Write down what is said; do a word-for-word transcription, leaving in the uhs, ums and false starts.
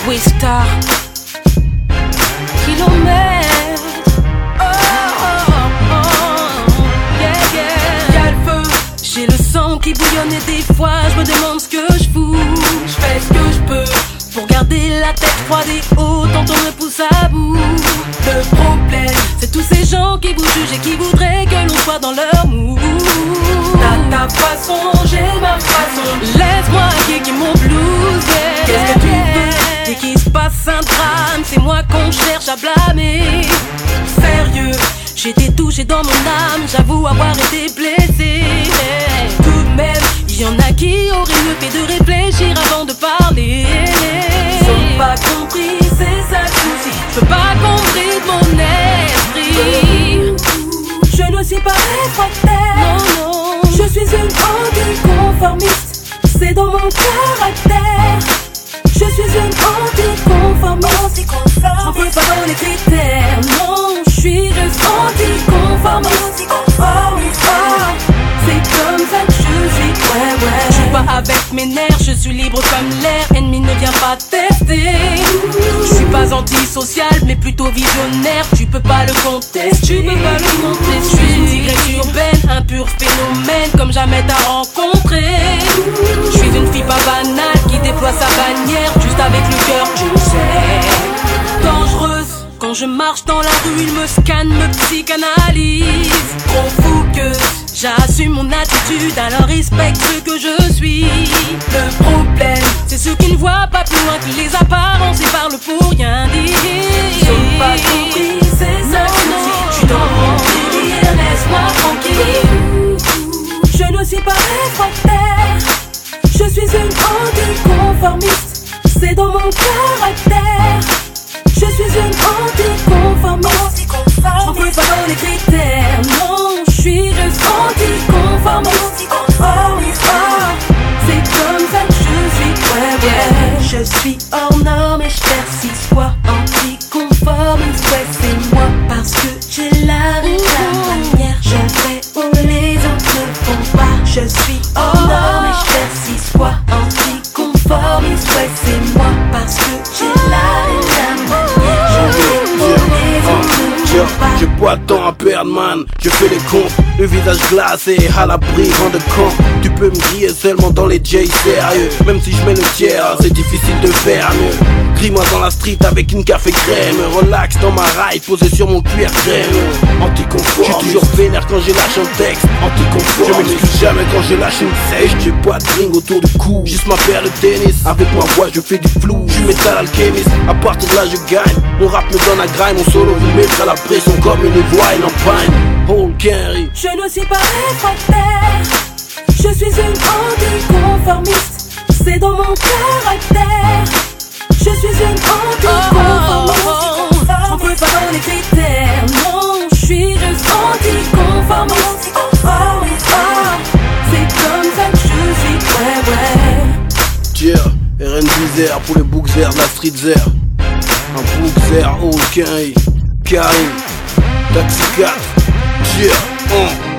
Wista Kilomètre. Oh, oh, oh, yeah, yeah. Y'a le feu, j'ai le sang qui bouillonne et des fois je me demande ce que je fous. Je fais ce que je peux pour garder la tête froide et haute quand on me pousse à bout. Le problème, c'est tous ces gens qui vous jugent et qui voudraient que l'on soit dans leur mood. T'as ta façon, j'ai ma façon. Laisse-moi kicker mon blues, yeah. Qu'est-ce que tu veux? Dès qu'il se passe un drame, c'est moi qu'on cherche à blâmer. Sérieux, j'étais touché dans mon âme, j'avoue avoir été blessé. Tout de même, il y en a qui auraient mieux fait de réfléchir avant de parler. Ils ont pas compris, c'est ça le souci. Je peux pas compris de mon esprit. Je ne suis pas réfractaire, non, non. Je suis une anticonformiste, c'est dans mon caractère. Je suis une anticonformiste, j'en peux pas dans les critères. Non, je suis juste anticonformiste. Oh, oh, c'est comme ça que je suis, ouais, ouais. Je suis pas avec mes nerfs, je suis libre comme l'air. Ennemi ne vient pas tester. Je suis pas antisocial, mais plutôt visionnaire. Tu peux pas le contester, tu peux pas le contester. Je suis une tigresse urbaine, un pur phénomène, comme jamais t'as rencontré. Je suis une fille pas banale qui déploie sa bannière, juste avec le cœur, tu sais. Dangereuse, quand je marche dans la rue, il me scanne, me psychanalyse. Trop fougueuse, j'assume mon attitude, alors respecte ce que je suis. Le problème, c'est ceux qui ne voient pas plus loin que les apparences et parlent pour rien dire. Ils ont pas compris, c'est ça que je suis dans mon délire, laisse-moi tranquille. Je ne suis pas réfractaire, je suis une anticonformiste, c'est dans mon caractère. Je suis une anticonformiste, j'en peux pas dans les critères. Non, je suis juste anticonformiste. Oh, oh, c'est comme ça que je suis, ouais, ouais. Je suis hors norme et je persiste, quoi. Anticonformiste, ouais, c'est moi. Parce que j'ai la manière, je fais où les autres ne font pas. Je suis hors norme et je persiste, quoi. Anticonformiste, ouais, c'est moi. Parce que j'ai la manière, je fais où les autres ne font pas. J'ai pas de temps à perdre, man, je fais les comptes. Le visage glacé, à l'abri, vent de camp. Tu peux me griller seulement dans les J sérieux. Même si je mets le tiers, c'est difficile de faire mieux. Grille-moi dans la street avec une café crème. Relax dans ma ride, posé sur mon cuir crème. Anticonforme, j'suis toujours vénère quand j'ai lâché un texte. Anticonforme, je m'excuse jamais quand j'ai lâché une sèche. J'ai pas de ring autour du cou, juste ma paire de tennis. Avec ma voix je fais du flou, j'suis métal alchimiste. À partir de là je gagne, mon rap me donne la graille. Mon solo vous mettra la pression comme une voix et l'empagne. Whole Kenry. Je ne suis pas réfractaire, je suis une anticonformiste, c'est dans mon caractère. Je suis une anticonformiste, j'en peux pas dans les critères. Non, je suis juste anticonformiste. Oh, oh, c'est comme ça que je suis, ouais, ouais. Yeah, R N B Z pour les bookzers de la street zer. Un bookzer, Whole Kenry, Karim, Taxi quatre. Yeah, uh.